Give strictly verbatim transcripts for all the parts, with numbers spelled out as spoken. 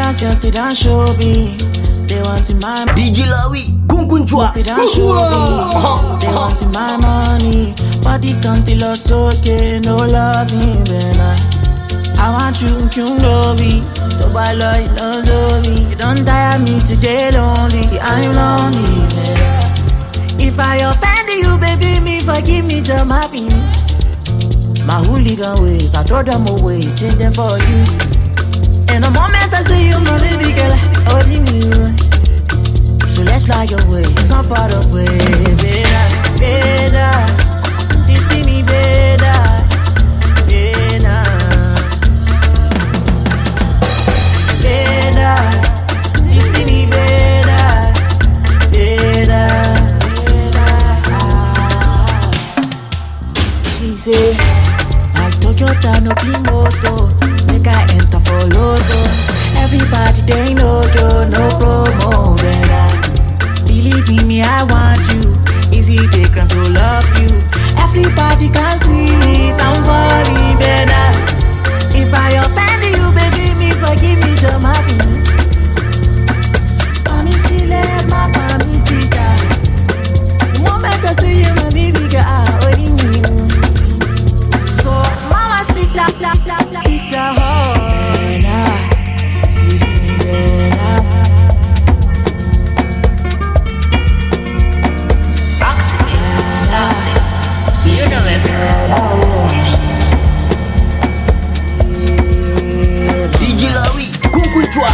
Nigerians just they don't show me. They want in my D J Lawi, Kunkunchwa. They don't show me. They want in my money. But the country lost okay, no loving, man. I want you, you know me. Nobody love you, don't love me. You don't tire me today, lonely. I'm lonely, man. If I offend you, baby, me forgive me, just happy. My hooligan ways, I throw them away, change them for you. In a moment I see you, my baby girl, holding you. So let's fly away, some far away, better, better. See, see me better, better, better. See, see me better, better, better. She say, Toyota no be moto, make I enter for Lotto. Everybody they know you, no promo, better. Believe in me, I want you. Easy they come to love you. Everybody can see it, I'm falling better. If I offend you, baby, me forgive me, just happy. Mami si le, ma mami si da. The moment I see you, my baby girl, I owe you. So La, la, la, la, sit down, better, sit me better. Activate, sassy, see you know it. D J Lawi, Kunkunchwa.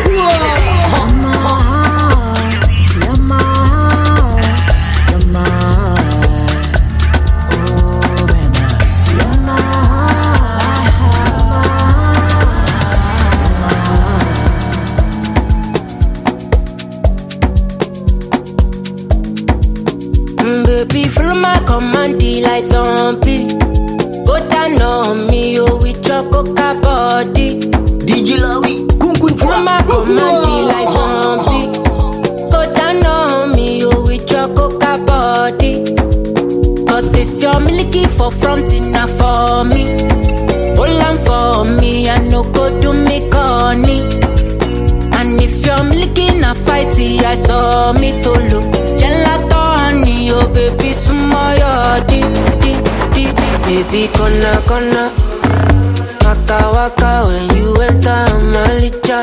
Baby, follow my command, like zombie. Go down on me, oh, with your coca body. D J Lawi, Kunkunchwa. Follow my command, like zombie. Go down on me, oh, with your coca body. Cause this your milky for front enough for me. Hold on for me, I no go do me corny. And if you're milky na fighty, I saw me to look. Gelato honey, oh baby, sumoyo di di di di. Baby, kona kona, waka waka when you enter Malicha.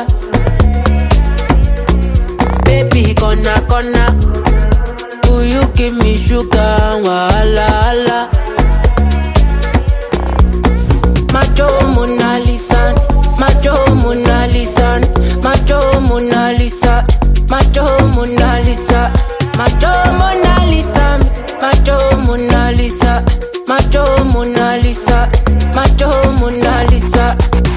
Baby, kona kona, will you give me sugar, wala wala. Macho Mona Lisa, Macho Mona Lisa, Macho Mona Lisa, Macho Mona Lisa, Macho Mona Lisa, Macho Mona Lisa, Macho Mona Lisa, Macho Mona Lisa.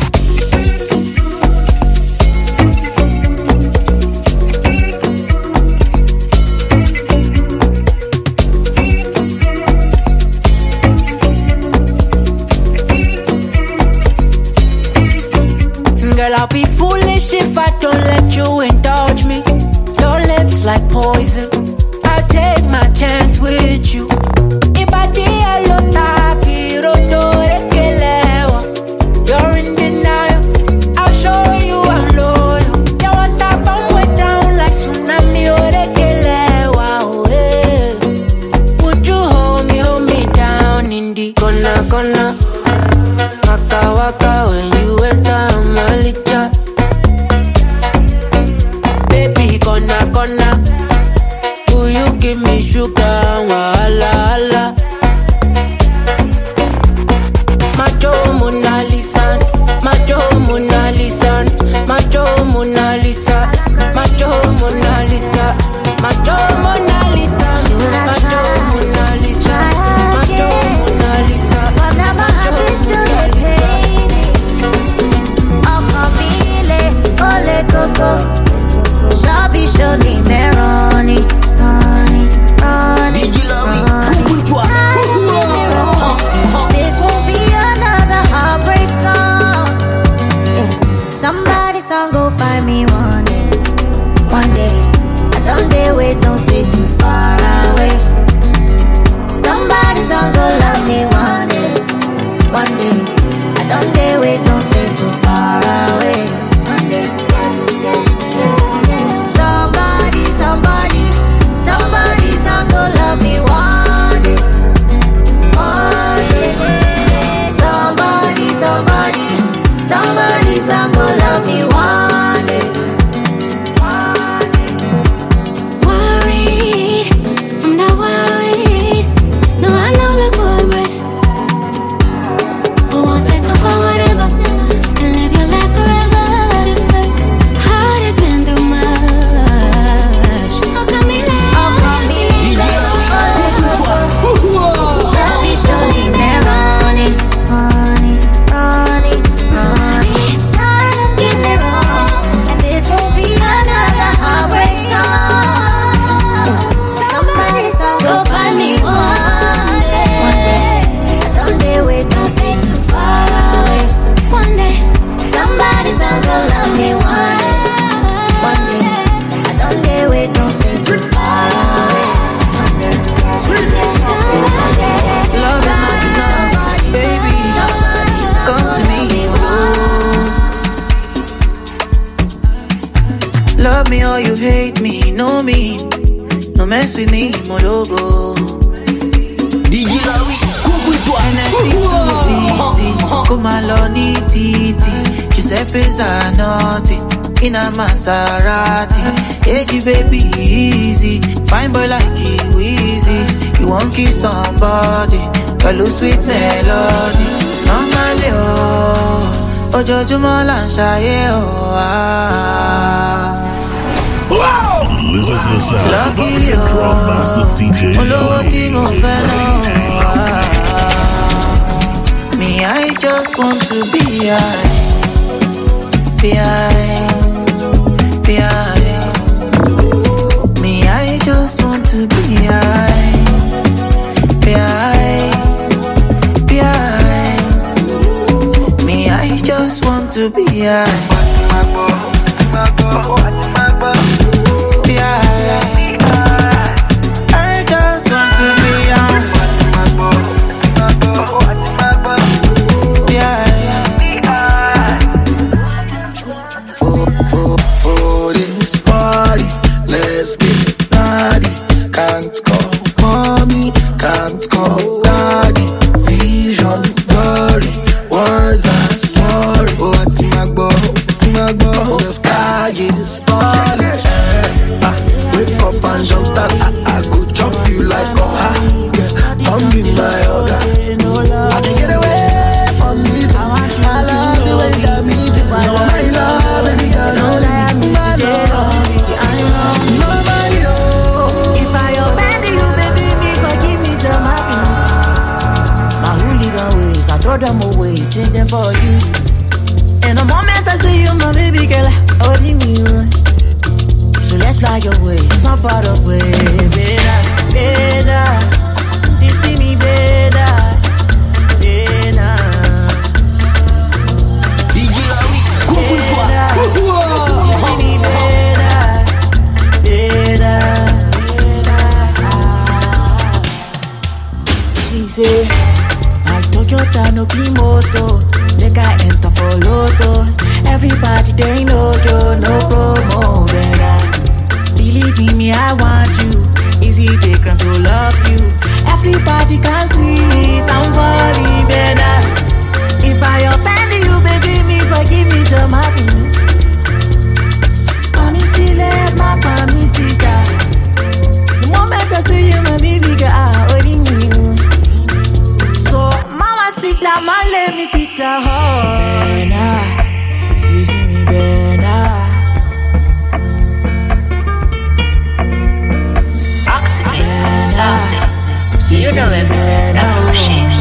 Girl, I'll be foolish if I don't let you indulge me. Your lips like poison, I'll take my chance with you. Ibadi alota piroto ekelewa. You're in denial, I'll show you I'm loyal. You want to bomb way down like tsunami or ekelewa. Oh, hey. Would you hold me, hold me down in the corner, corner? Waka waka when you enter Malicha. Baby, kona kona, will you give me sugar, wala wala. Macho Mona Lisa, Macho Mona Lisa, Macho Mona Lisa, Macho Mona Lisa, Macho Mona Lisa, Macho Mona Lisa, Macho Mona Lisa. But now my heart is still the pain. Oh, Camille, ole coco. Shabby show me Meroni, Roni, Roni. D J Lawi, Kunkunchwa. This won't be another heartbreak song. Yeah. Somebody song go find me one day, one day. I don't dare wait, don't stay too far away. Somebody song go love me one day, one day. I don't dare wait, don't stay too far away. One day, yeah. Somebody's gonna love me one day. Worried, I'm not worried. No, I know the progress. Who wants to talk about whatever and live your life forever in this place? Heart has been through much. How come me late? How come me late? Shawty, shawty, me running, running, running, running. Tired of getting it wrong, and this won't be another heartbreak song. Somebody's gonna go find me one day. One day, I don't dare wait, don't stay too far away. One day, somebody's gonna love me one day. One day, I don't dare wait, don't stay too far away. One day, Love is not design, baby. Come to me, oh. Love me or you hate me, know me. No mess with me, my logo. D J Lawi, Kunkunjwa. Come along, titi. Giuseppe Zanotti in a Maserati. Hey, baby, easy. Fine boy like you, easy. You won't kiss somebody, follow sweet melody. Normally, oh, Ojo Jumola Shaye, oh, ah. Listen to the sounds of African Drum Master D J Lawi. Me, I just want to be high, be high, be high. Me, I just want to be high, be high, be high. Me, I just want to be high, be high. I just want to be high. For, for, for this party, let's get naughty. Can't call mommy, can't call daddy. Vision blurry, words are slurry. Oh, it's my boy, it's my boy. The sky is falling. Eh, ah, wake up and jump start. I, I go jump you like a ha. Yeah, come be my yoga. I can get away from this. I love the way you got me. You know my love, baby girl, no let me my love. Nobody knows. If I offend you, baby, me forgive me the mapping. My hooligan ways, I throw them away, change them for you. In a moment I see you, my baby girl, holding me on. So let's fly away, so far away, better, better. See, see me better, better. D J Lawi, Kunkunjwa. See me better, better, better. She say, I Toyota no Kimoto, make I enter for Lotto. Everybody they know you, no promo, better. Believe in me, I want you. Easy they can to love you. Everybody can see it, I'm falling better. If I offend you, baby, me forgive me the mapping. Mommy see let my mommy see that. The moment I see you, my baby girl, I holding you. So mama sit down, ma let me sit down. Better, see see me better. Activate Saucy. You know it, it's never shame.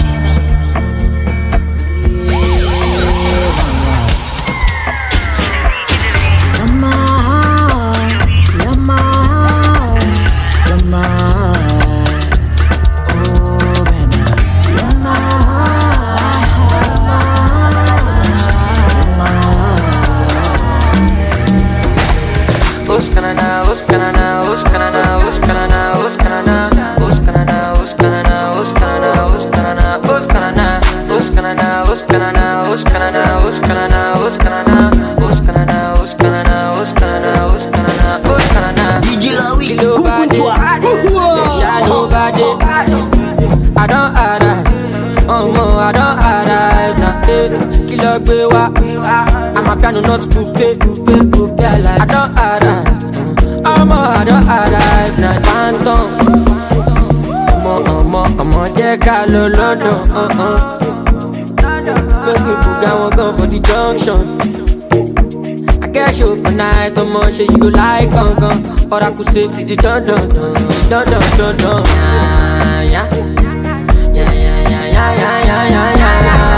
I don't arrive, oh no, I don't arrive now. Kilo gbe wa, I'm my piano not coupe, coupe, coupe. I like. I don't arrive. I'm a, I don't arrive. Now phantom. I'm a, I'm a, I'm a take a low, low, low. Uh uh. Make me put down one gun for the junction. I get show for night, I'm on shit you go like, gun, gun. Or I could say to the dun dun dun, dun dun dun dun. Yeah, yeah, yeah, yeah, yeah, yeah, yeah, yeah, yeah, yeah.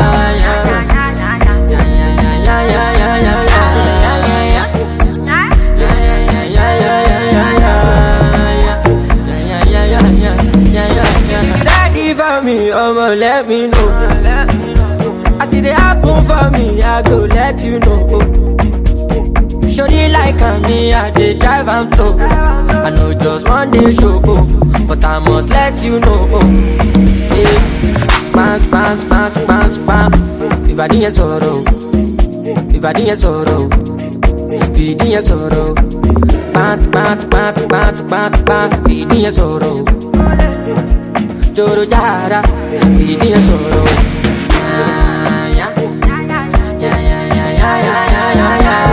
I'ma let me know. I see the happen for me, I go let you know. Shorty like me, I dey drive and flow. I know just one day show go, but I must let you know. Yeah. Span, span, span, span, span. Everybody is sorrow. Everybody is sorrow. Feeding is sorrow. Pant, pant, pant, pant, pant, pant. Feeding is sorrow. Joro jara, feeding is sorrow. Yeah, yeah, yeah, yeah, yeah, yeah, yeah, yeah, yeah.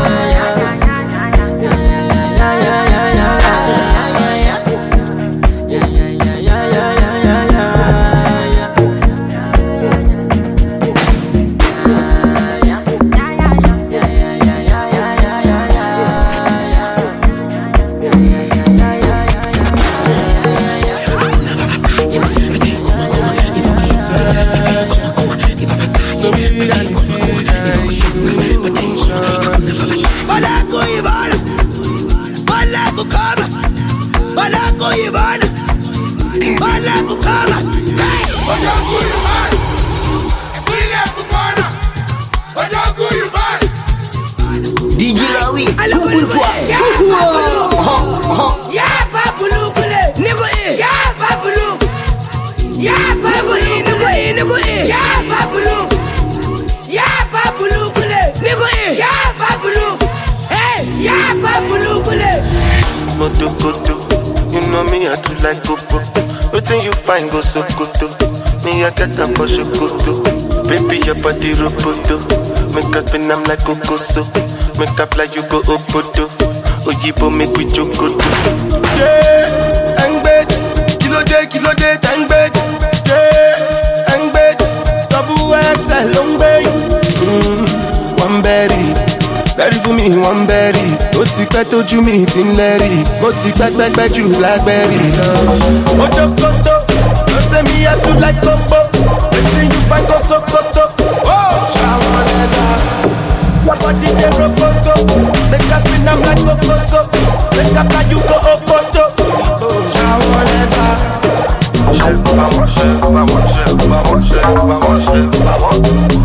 You know me, I do like popo. Everything you find go so good. Me, I get up for shokoto. Baby, your body roboto. Make up and I'm like kokoso. Make up like you go opoto. Oyibo make we chokoto. Yeah, and bed. Kilo day, kilo day, tang bed. Yeah, and bed. Double X, long bed. Mm, one berry. Berry for me, one berry. Ó ti pẹ́ tójú mi ti ń lẹ́rì. Mo ti pẹ́pẹ́pẹ́ jù lágbẹ́rì lọ. Ojo koto, no say me I do like Topo. Wetin you find go Sokoto? Oh, ṣàwọn lẹ́la. Your body dey rokoto. Make us spin am like Kokoso. Make up like you go Opoto. Oh, ṣàwọn lẹ́la. Vamos, vamos, vamos, vamos, vamos.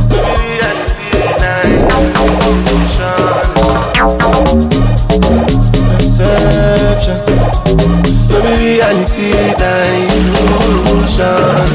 Perception, so be reality, illusion.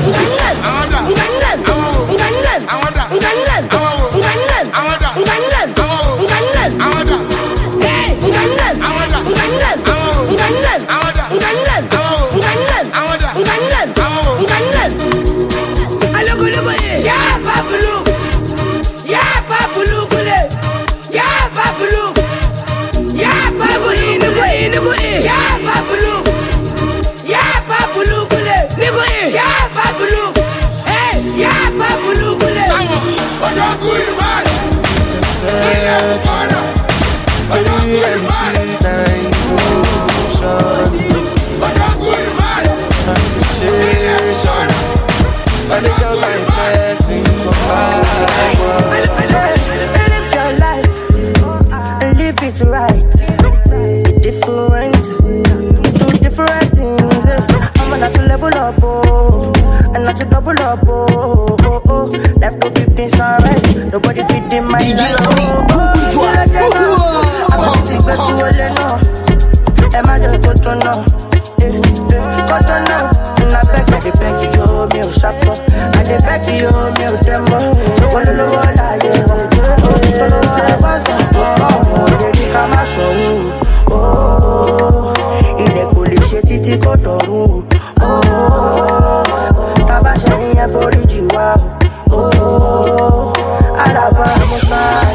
Nobody fit in my life. I'm a big bet to a leno. Am I just go to know? Go to know. And I beg, I beg you, me, Sapo. I beg you, me, Demo. No one know what I do. Oh, don't say what's up. Oh, baby, come on, so. Oh, in the police, it's go to room. Oh, Tabasha, for it, you are. Oh, Alabama,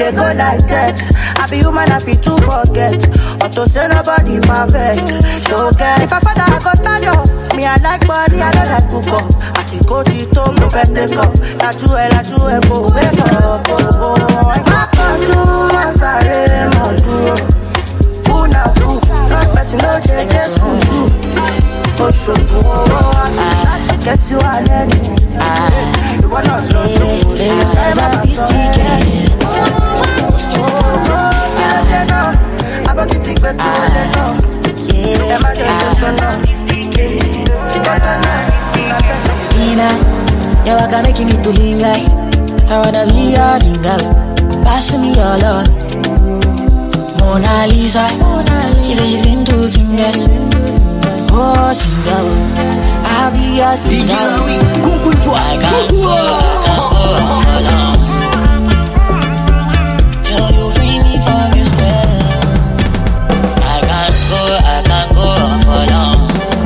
they go like that. I be human, I feel to forget. Or to say nobody perfect. So get if I find out I go stand up. Me I like body, I don't like cook up. I see go to to perfect take up. La tu e la tu e go wake up. Oh oh. If I come to my side, my do. Fool na fool, not person no dey dey school too. Oh so oh. Guess you are learning. You wanna know so. I'm a beast again. Nina, you are making me to linger. I wanna be your linger. Pass me your love. Mona Lisa, she says she's into gymnast. Oh, single, I'll be your single. I can't go, I can't go alone. Till you free me from your spell. I can't go, I can't go for long.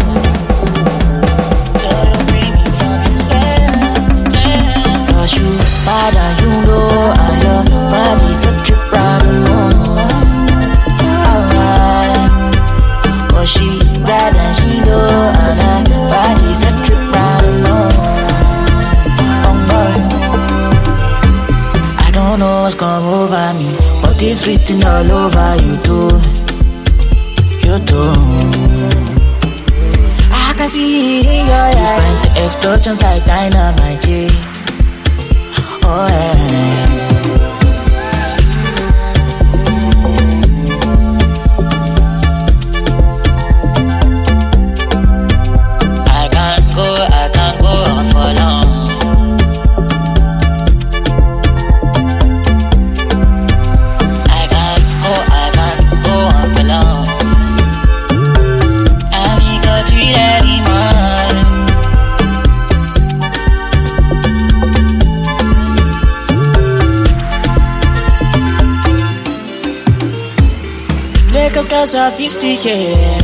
Till you free me from your spell. Cause you bad and you know, and your body's a trip round the moon. Alright. Cause she bad and she know, and her body's a trip round the moon. I don't know what's come over me, but it's written all over you too. You too. I can see it in your eyes. You find the explosions like dynamite, yeah. Oh yeah. I can't go, I can't go on for long. Lakers get sophisticated.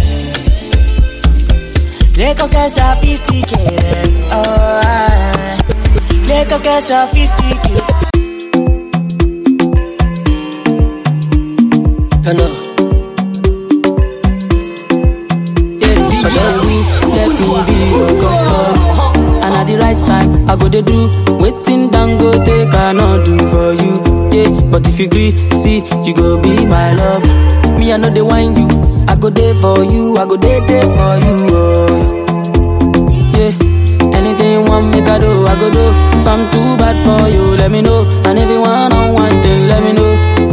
Lakers get sophisticated. Oh, I, Lakers get sophisticated. I know. Yeah, D J, let me be your customer. And at the right time, I go to do waiting down go take cannot do for you. Yeah, but if you agree, see, you go be my love. Me, I know they whine you. I go there for you. I go there, there for you. Oh. Yeah. Anything you want me to do, I go do. If I'm too bad for you, let me know. And if you want on one thing, let me know.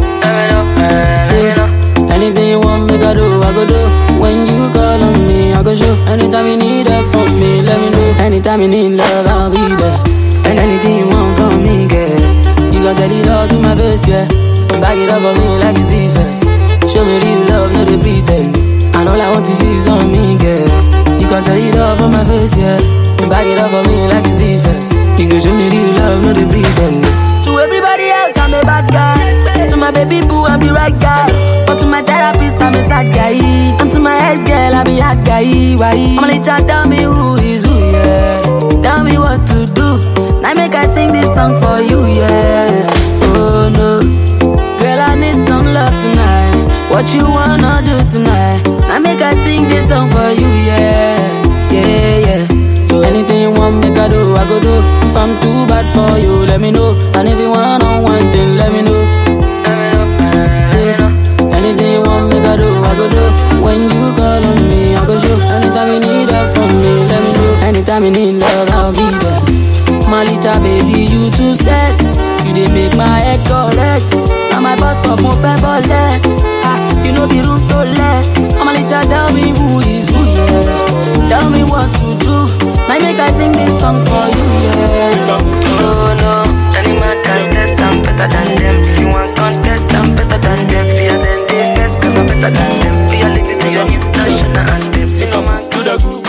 Yeah. Anything you want me to do, I go do. When you call on me, I go show. Anytime you need help from me, let me know. Anytime you need love, I'll be there. And anything you want from me, girl, you gon' tell it all to my face, yeah. Back it up for me like it's defense. Show me real love, no they pretend. And all I want is you is on me, girl. You can tell it all from my face, yeah. Back it up for me like it's defense. You can show me real love, no they pretend. To everybody else, I'm a bad guy. To my baby boo, I'm the right guy. But to my therapist, I'm a sad guy. And to my ex-girl, I'm a hard guy. Why? I'm a little tell me who is who, yeah. Tell me what to do. Now make I sing this song for you, yeah. Oh no, girl, I need some love tonight. What you wanna do tonight? Now make I sing this song for you, yeah, yeah, yeah. So anything you want, make I do, I go do. If I'm too bad for you, let me know. And if you want on one thing, let me know. Yeah. Anything you want, make I do, I go do. When you call on me, I go show. Anytime you need help from me, let me know. Anytime you need love, I'll be there. My little baby, you too set. You did make my head correct. Now my bus stop, my favorite. You know the room to left. I'm a little tell me who is who, yeah. Tell me what to do. Now make I sing this song for you, yeah. Oh no, any man can test, I'm better than them. If you want contest, I'm better than them. Fear than they best, cause I'm better than them. Fear listen to your new national anthem. You know man, do the groove.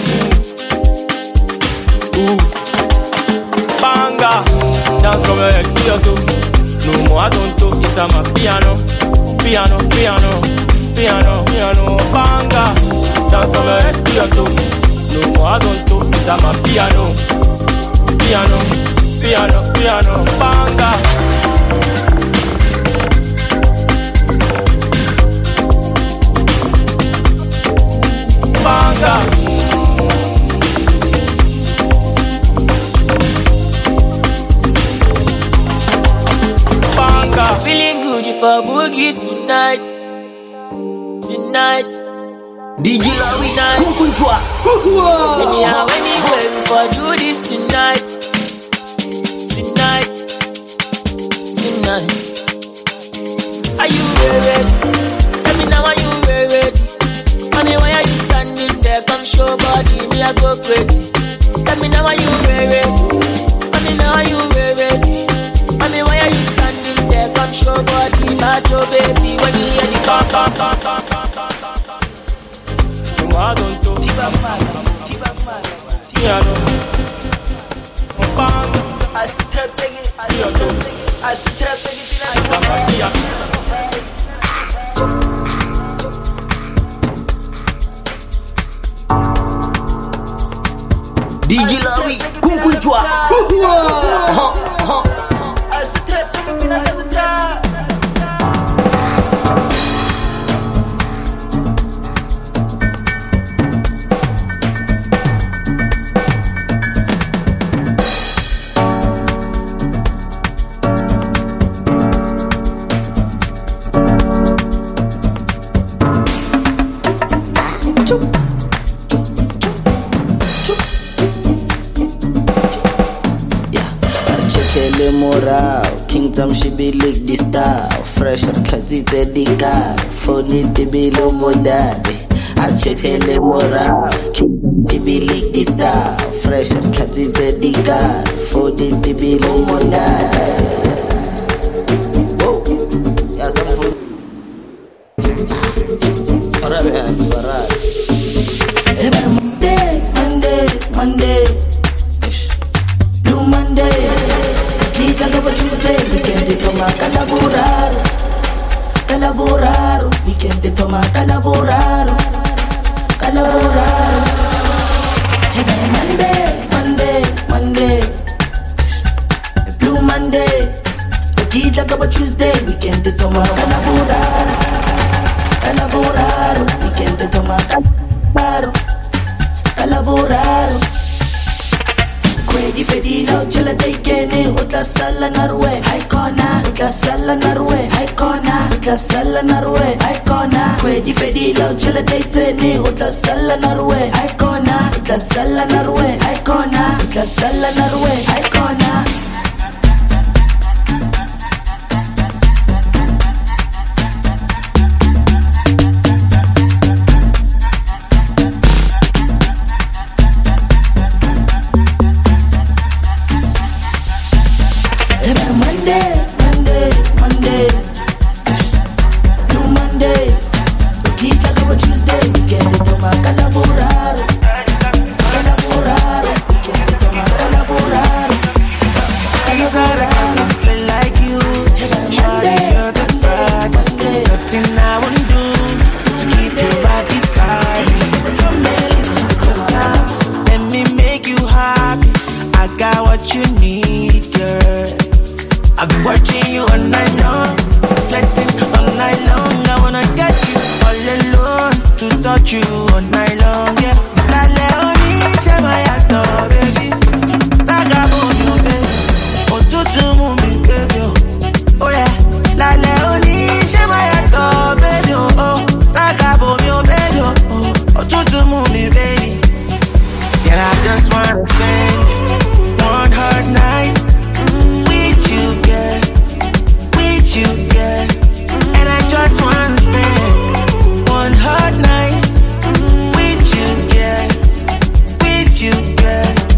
Ooh, banga, dance from your head to your toe. No more I don't do, it's a my piano. Piano, piano, piano, piano, banga. Dance from your head to your toe. No more I don't do, it's a my piano. Piano, piano, piano, banga. Banga. Banga. Feeling good if I boogie tonight. Tonight. D J Larry, Kukunjwa. Anyhow, anywhere, we for do this tonight. Tonight. Tonight. Are you ready? Tell me now, are you ready? Honey, why are you standing there? Come show body, me I go crazy. Tell me now, are you ready? Honey, now are you ready? Honey, why are you standing there? Come show body, bad your baby. When you hear the talk, talk, talk, talk, talk, talk, talk. I don't know. Tiba man, tiba man, tiba man. I step take it, I step take it, I step take it. D J Larry, Kukunjwa. I step take it, I step. Moral, Kingdom she be lick the style. Fresh and classy the guy. Funny the below modade. I check the moral. Kingdom she be lick the style. Fresh and classy the guy. Funny the below modade. Oh, yeah, some food. Alright, alright. Every Monday, Monday, Monday. Blue Monday. Tuesday, weekend de toma calaborar, calaborar, weekend de toma calaborar, calaborar. Every Monday, Monday, Monday, Blue Monday, weekend like a Tuesday, weekend de toma calaborar, calaborar, weekend de toma calaborar, calaborar. Di fedila chela taikene utla sala narwe haikona utla sala narwe haikona utla sala narwe haikona kwe di fedila chela taikene utla sala narwe haikona utla sala narwe haikona utla sala narwe haikona. With you, girl.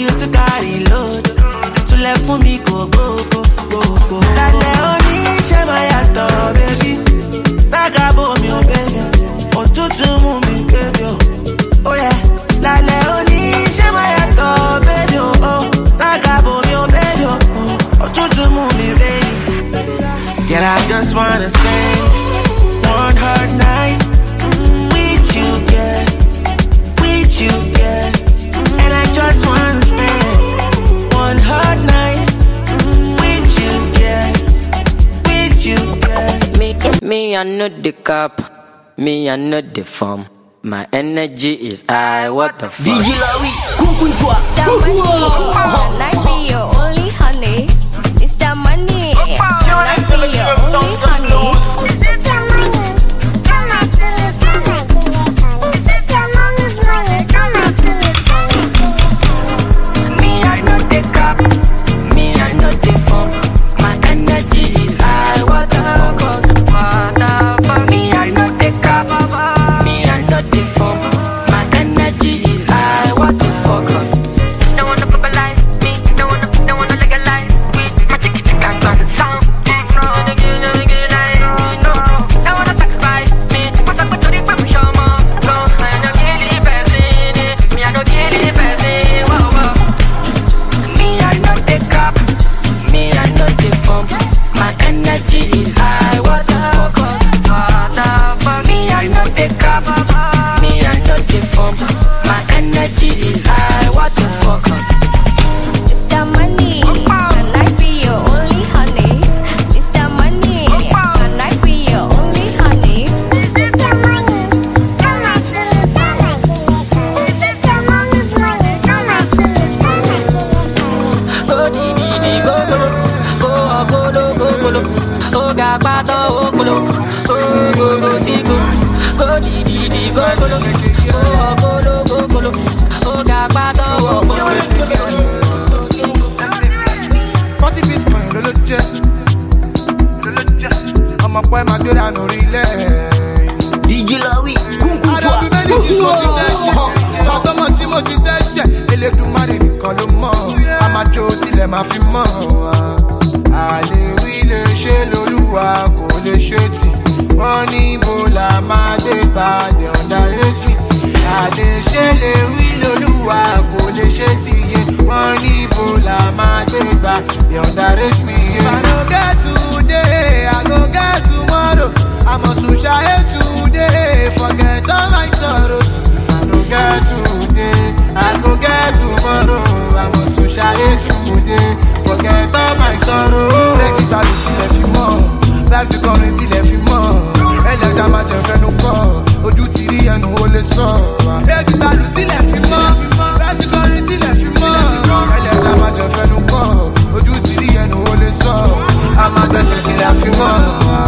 to carry load. To left for me, go, go, go, go, go. Lale oni, she my yato, baby. Tagabo mi, oh baby. Oh, tutu mu mi, baby. Oh yeah. Lale oni, she my yato, baby. Oh, tagabo mi, oh baby. Oh, tutu mu mi, baby. Girl, I just wanna spend one hard night with you, girl. With you, girl. And I just wanna spend one hard night with you, girl. With you, girl. Me, me, I know the cop. Me, I know the form. My energy is high. What the fuck? D J Lawi, Kunkunchwa. Can I be your only honey? It's the money. Can I be your only honey? It's the money. Come on, fill it, come on, fill it, honey. It's your mommy's money. Come on, fill it, come on, fill it. Me, I know the cop. Me, I know the form. My energy is high. What the fuck? What the fuck? Me, I know the cop. Me, I know the form. My energy is high. What the fuck? No one to like me. No one, no one to legalize me. My chicken chicken got sound. No, they get, they get like no. No one to sacrifice me. What's up with the people show more? No, I don't get it person. Me, I don't get it person. Whoa, whoa. Me, I know the cop. Me, I know the form. My energy is high. What the fuck? What the fuck? Me, I know the cop. Me, I know the form. My energy is high. What the fuck? It's the money. Can I be your only honey? It's the money. Can I be your only honey? It's the money. Come on, fill it, come on, fill it, honey. It's your mommy's money. Come on, fill it, come on, fill it. Go di di di go go go go go go go go go ga ba do go go go go go di go go di di di go go go go go go go go ga ba do go go. forty bitcoin lolo jẹ ọmọ pẹ́ máa gbé dànù orílẹ̀. D J Lawi, Kunkunchwa. Adọ́dún méjì tí mo ti dẹ́ṣẹ̀, ọgbọ́mọ tí mo ti dẹ́ṣẹ̀, Elédùmarè nìkan ló mọ̀, a máa jó tilẹ̀ máa fi mọ̀. Àlèwí lè ṣe lolúwa kò lè ṣe tì, wọ́n ní ibo la máa dé gbàdé ọ̀dàrẹ́tì. Àlè ṣe lè wí lolúwa kò lè ṣe tì yé, wọ́n ní ibo la máa dé gbàdé ọ̀dàrẹ́tì. If I no get today, I go get tomorrow. I must to shine today, forget all my sorrows. If I no get today, I go get tomorrow. I must to shine today, forget all my sorrows. Brexit value till if you more, Brexit current till if you more. Ẹlẹ́dàá máa jẹ fẹ́ ló kọ́, ojú ti rí ẹnu ó lè sọ. Brexit value till if you more, Brexit current till if you more. Ẹlẹ́dàá máa jẹ fẹ́ ló kọ́, ojú ti rí ẹnu ó lè sọ. A máa gbẹ́sẹ̀ till if you more.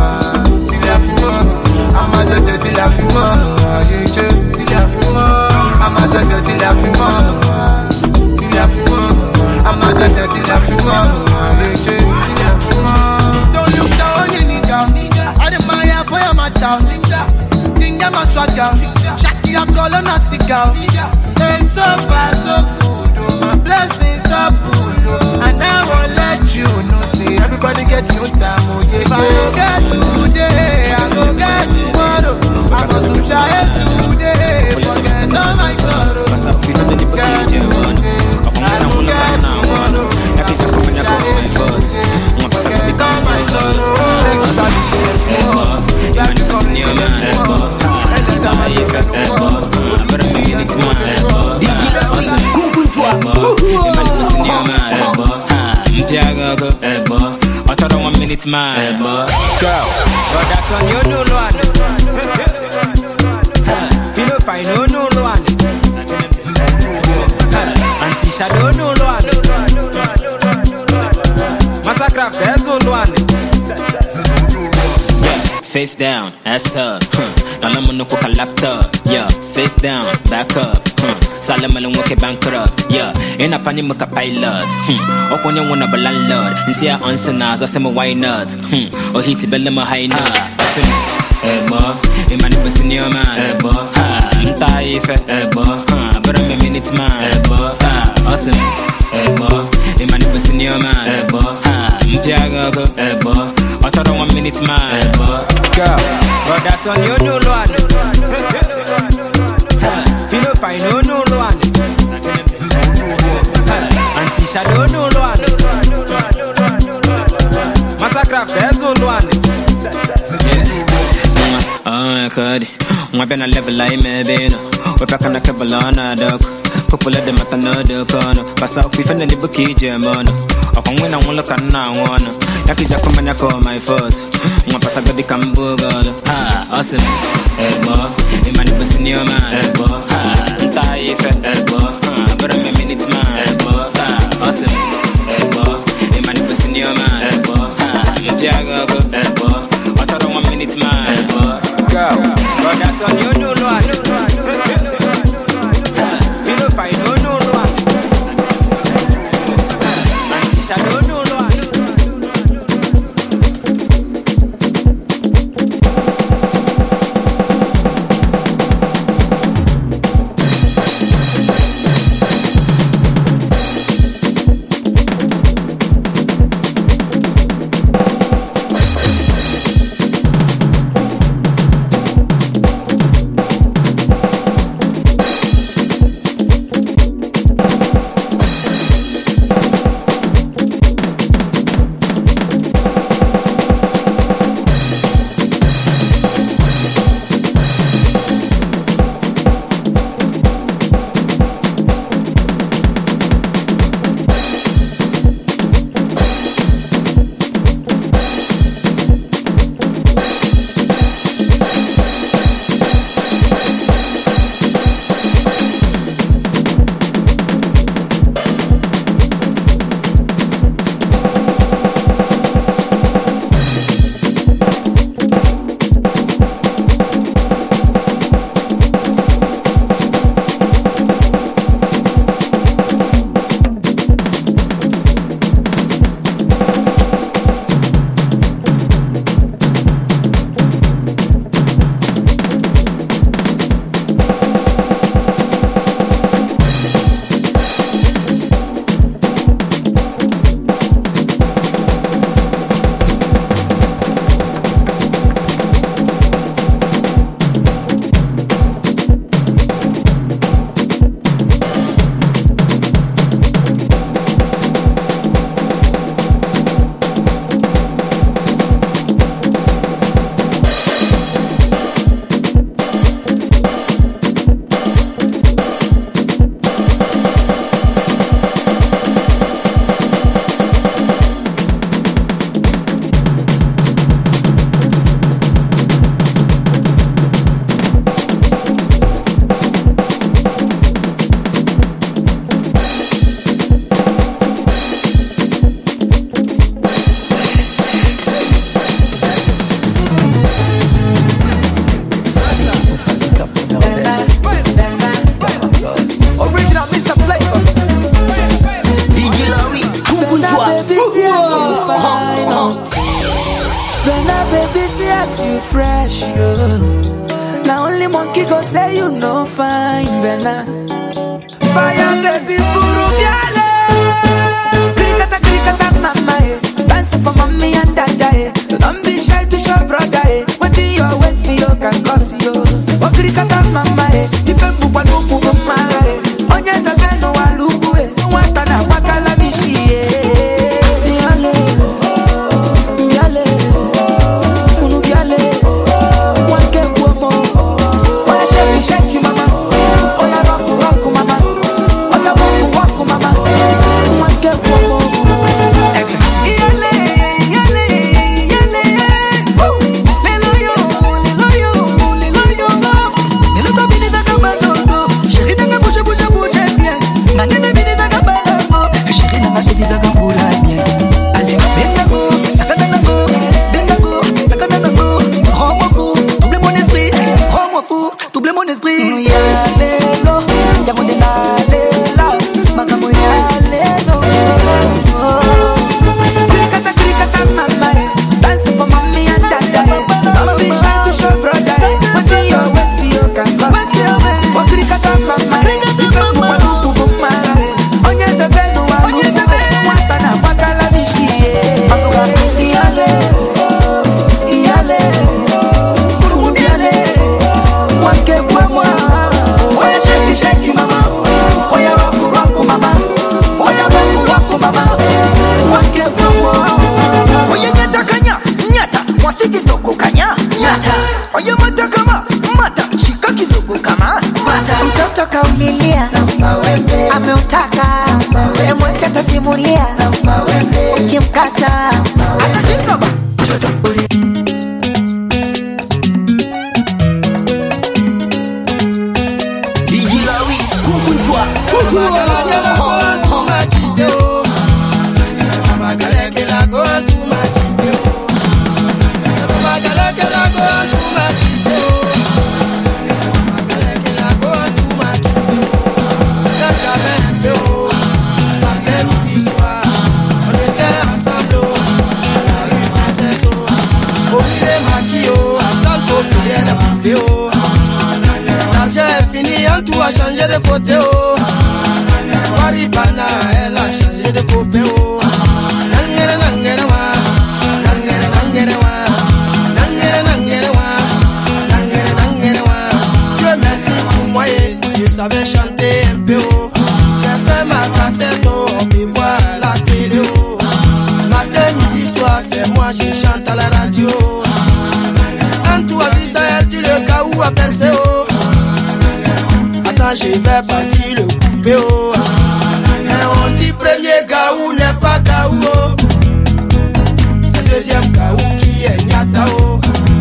I'm a dessert till I feel more. Till I feel more. I'm a dessert till I feel more. Till I feel more. I'm a dessert till I feel more. Till I feel more. Don't look down, nigga. I admire for your matter. Dinga my swagger. Shaki a call on a cigar. It's so far, so good. Oh, my blessings stop good. Oh, and I won't let you know. See, everybody get you down. Oh, yeah. If I don't get today, I go get tomorrow. I go to shine today. Forget all my sorrows. Get today. I go get tomorrow. I go to shine today. Forget all my sorrows. One minute man, girl, but that's on your new one. You know, fine, no, no, one. Anti shadow, no, one. Massacre, there's no one. Face down, ass up. Now I'm on the laptop. Yeah, face down, back up. Salaman and walk bankrupt. Yeah, in a panic mocha pilot. Hmm. Up on your one of a landlord. And see, I answer now, so I'm a why not? Hmm. Or he's a bell my high nut. Hey, boy, a man was in your man. Hey, boy, I'm tired. Hey, boy, but I'm a minute man. Hey, boy, awesome. your man. Ha, Mpiago, I thought I one minute man. Girl, but that's on your new one. Feel no fine, no no one. Auntie Shadow, no one. Massacraft, there's no one. Oh my God, I'm been a level like me, baby. We're back on the cable on a dog. Couple of them at another corner. Pass out, we finally book it, German. I can win and look at now one. Yaki Jacob and I call my first. I'm a pass a good cambo girl. Ah, awesome. Hey, boy, you man, you see your man. Hey, boy, ah, tie if hey, boy, ah, but I'm a minute man. Hey, boy, ah, awesome. Hey, boy, you man, you see your man. Hey, boy, ah, I'm Tiago. Hey, boy, I thought I'm one minute man. Hey, boy, girl, but that's on you know one. Feel no fine, no no one. Auntie Shadow, no one. Now only monkey go say you no fine, Bella. Fire baby, puru biale. Krikata krikata mama, eh. Dance for mommy and dada, eh. Don't be shy to show brother, eh. What in your waist you can cause you. Oh krikata mama, eh. If you put one up on my, eh. Onya zabe no walugu, eh. Wata na wakala bishi, eh. Biale, biale, unu biale. Shake you, mama. Oh, yeah, rock, rock, mama. Oh, yeah, walk, walk, mama. ukimkalia ukimkata D J Lawi, Kunkunchwa. Tout a changé de côté, oh. Maribana, elle a changé de côté, oh. Nangere, nangere, wa. Nangere, nangere, wa. Nangere, nangere, wa. Nangere, nangere, wa. Dieu merci pour moi, et je savais chanter un peu, oh. J'ai fait ma cassette, oh. On peut voir la télé, oh. Matin, midi, soir, c'est moi, je chante à la radio. Quand tu as vu ça, elle dit le cas où a percé, oh. Je vais partir le couper, oh. Mais on dit premier gaou n'est pas gaou, oh. C'est deuxième gaou qui est nyata, oh.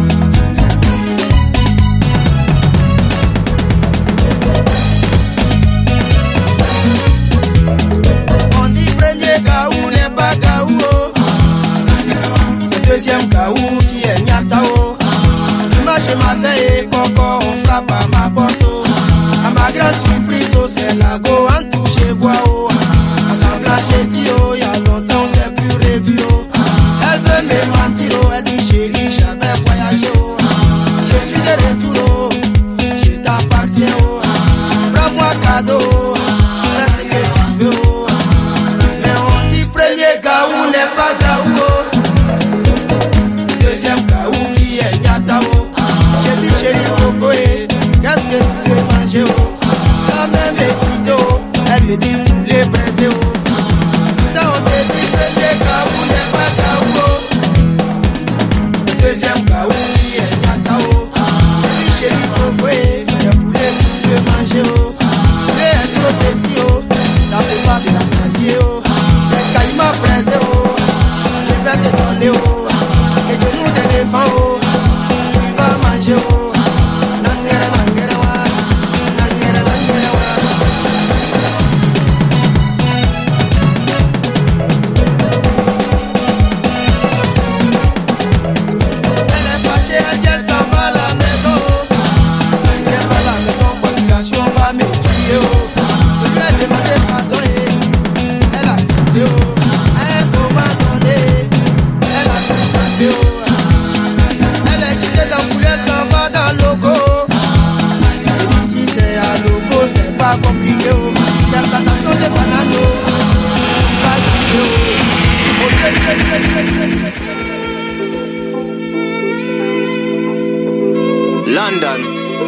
On dit premier gaou n'est pas gaou, oh. C'est deuxième gaou qui est nyata, oh. Dimanche matin et coco, on frappe à ma porte, oh. À ma grande surprise, oh, c'est la go en touche voix, oh. Ensemble, j'ai dit, oh, y'a longtemps, c'est plus revu, oh. Elle veut me mentir, oh, elle dit, chérie, j'avais voyagé, oh. Je suis de retour, oh, je t'appartiens, oh. Prends-moi cadeau, oh, fais ce que tu veux, oh. Mais on dit, premier gaou n'est pas gaou, oh. Deuxième gaou qui est nyata, oh. J'ai dit, chérie, coco, eh, qu'est-ce que tu veux manger, oh. Ça même excité, oh. Elle me dit poulet braisé, oh. Putain, on te dit premier gaou n'est pas gaou, oh. C'est deuxième gaou qui est nyata, oh. J'ai dit chérie coco, eh, c'est poulet tu veux manger, oh. Poulet est trop petit, oh. Ça peut pas te rassasier, oh. C'est caïman braisé, oh. Je vais te donner, oh. Et genoux d'éléphant, oh. Tu vas manger, oh. Compliqué, oh. C'est la plantation de bananes, oh. London.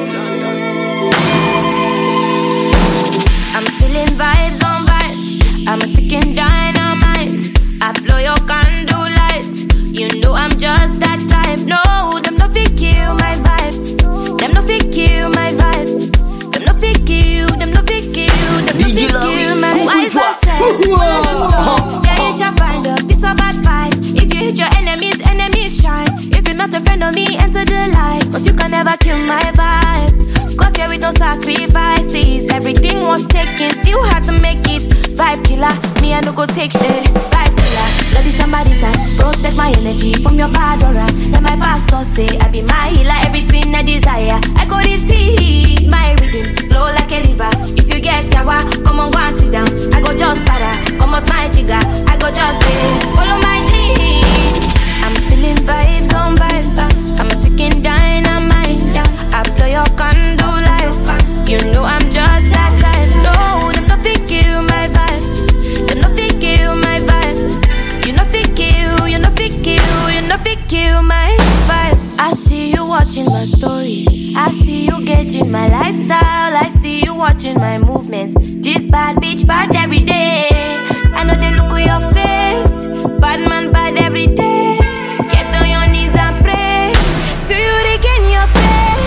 I'm feeling vibes on vibes. I'm a ticking dynamite. I blow your candle lights. You know I'm just that type. No, them no fit kill my vibe. Them no fit kill my vibe. Them no fit kill. Them no fit kill. Them no fit kill my wise I said. Follow the storm. Yeah, you shall find a piece of advice. If you hit your enemies, enemies shine. If you're not a friend of me, enter the light. Cause you can never kill my vibe. Got here with no sacrifices. Everything was taken, still had to make it. Vibe killer, me I no go take shit. Vibe killer, bloody somebody time. Protect my energy from your bad aura. Then my pastor say I be my healer, everything I desire. I go to see my rhythm, flow like a river. If you get yawa, come on go and sit down. I go just para, come off my jigger. I go just pay, follow my dream. I'm feeling vibes on vibes. I'm a ticking dynamite. I blow your candle lights. You know I'm just that type. No, them no fit kill my vibe. Them no fit kill my vibe. You no fit kill, you no fit kill, you no fit kill my vibe. I see you watching my stories. I see you gauging my lifestyle. I see you watching my movements. This bad bitch bad every day. I know they look at your face. Bad man bad every day. Get on your knees and pray till you regain your faith.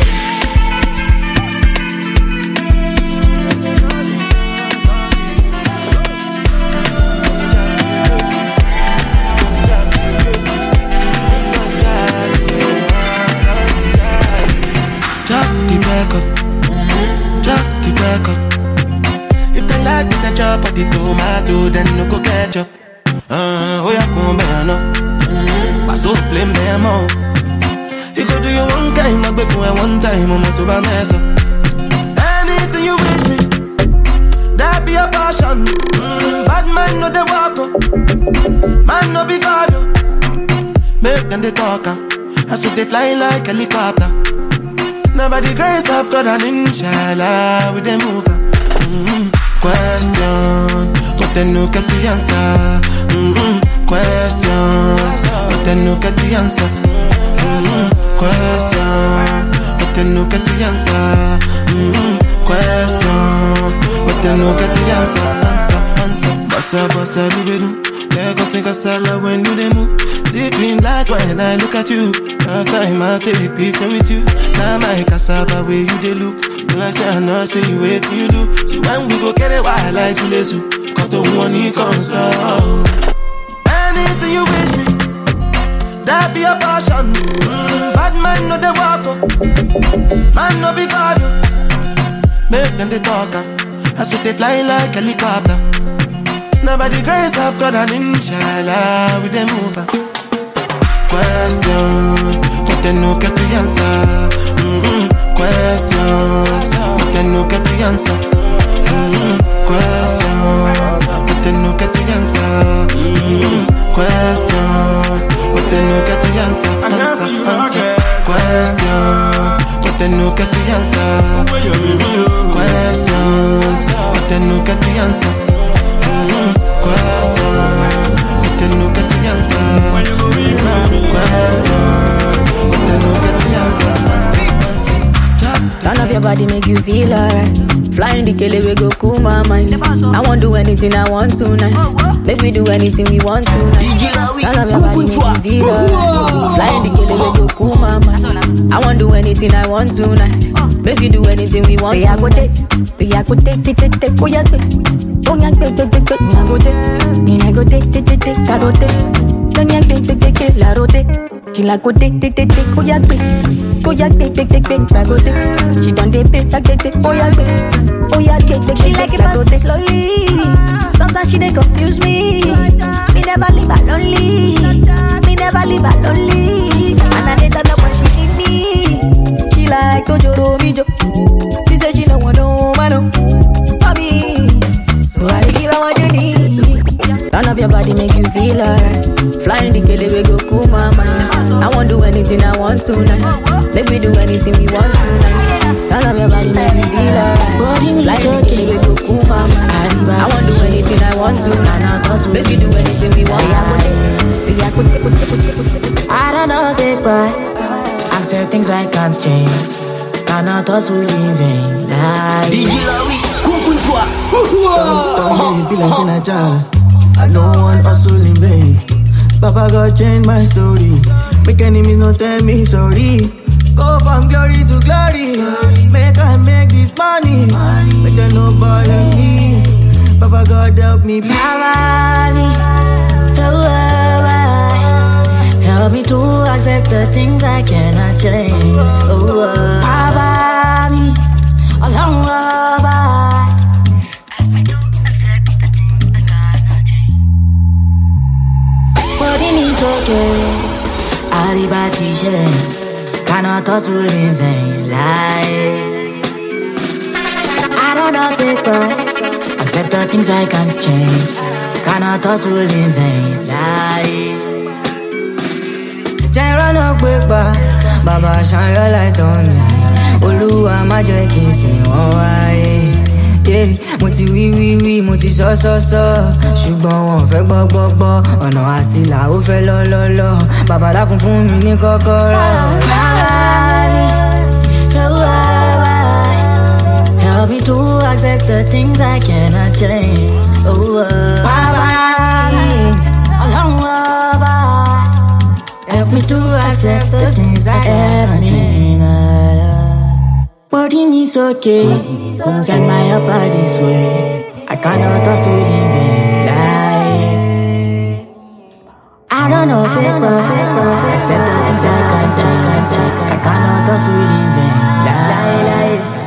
no go catch up. Uh, oh yeah, come back now. Pass up, play me more. You go do your one time, I'll be for one time, I'm to buy mess up. Anything you wish me, that be a passion. Mm, bad man no they walk up, man no be God. Make them they talk up, I so they fly like helicopter. Never the grace of God and inshallah we they move up. Mm-hmm. Question, but then no get the answer. Mm-hmm. Question, but then no get the answer. Mm-hmm. Question, but then no get the answer. Mm-hmm. Question, but then no get the answer. Answer, answer. Bossa, bossa, do they do? Let us sing a salad when do they move? See green light when I look at you. Last time I take a picture with you. Now my cassava where you they look. Last time I see you wait till you do. See when we go get it wild like you lesu. Got the one you console. Anything you wish me, that be a passion. Mm, bad man no they walk up, man no be God. Make them they talk up, I so they fly like helicopter. Never the grace of God and inshallah we they move up. Question, but then no get the answer. Mm-hmm. Question, but then no get the answer. Mm-hmm. Question, but then no get the answer. Mm-hmm. Question, but then no get the answer. Answer, answer. Question, but then no get the answer. Mm-hmm. Question, but then no get the answer. Mm-hmm. Question, but then no get the answer. Mm-hmm. Question, but then no get the answer. Turn up your body, make you feel alright. Flying the kele, we go cool my mind. I won't do anything I want tonight. Make we do anything we want tonight. Turn up your body, make you feel alright. Flying the kele, we go cool my mind. I won't do anything I want tonight. Make we do anything we want. Say I go take, say I go take, take, take, take, oh yeah, take, oh yeah, take, take, take, take, I go take, me I go take, take, take, take, I go take, don't yeah, take, take, take, take, la rote. She like go take, take, take, take, oh yeah, take, oh yeah, take, take, take, take, I go take. She done dey pay, take, take, take, oh yeah, take, oh yeah, take, take, take, she like it fast slowly. Sometimes she dey confuse me. Me never leave her lonely. Me never leave her lonely. And I dey turn up when she need me. She like Tojoro Mijo. She say she no want no man, no, for me. So I give her what you need. Turn up your body, make you feel alright. Flying the kele, we go cool my mind. I won't do anything I want tonight. Make we do anything we want tonight. Turn up your body, make me feel alright. Flying the kele, we go cool my mind. I won't do anything I want tonight. Make we do anything we want. I don't know, big boy. Accept things I can't change. Cannot us who live in life. D J Larry, Kukunchwa. Sometimes be like in a jazz. I don't want hustle in vain. Papa God change my story. Make enemies not tell me sorry. Go from glory to glory. Make I make this money. Make them no bother me. Papa God help me be. Help me to accept the things I cannot change. Oh, Papa me along it's okay, arriba t-shirt. Cannot hustle in vain, lie. I don't know paper, accept the things I can't change. Cannot hustle in vain, lie. Jai no paper, Baba shine your light on me. Oluwa má jẹ́ kí n sìn wọ́n wáyé. Mo ti wí wí wí, mo ti sọ sọ sọ, ṣùgbọ́n wọn fẹ́ gbọ́ gbọ́ gbọ́. Ọ̀nà àti là ó fẹ́ lọ lọ lọ. Bàbá dákun fún mi ní kọ́kọ́rọ́. Help me to accept the things I cannot change. Oh, Baba, Ọlọ́run ọba. Help me to accept the things I cannot change. Body needs okay, set my up this way. I cannot also live in life. I don't know paper, accept the things I can't change. I cannot also live in life.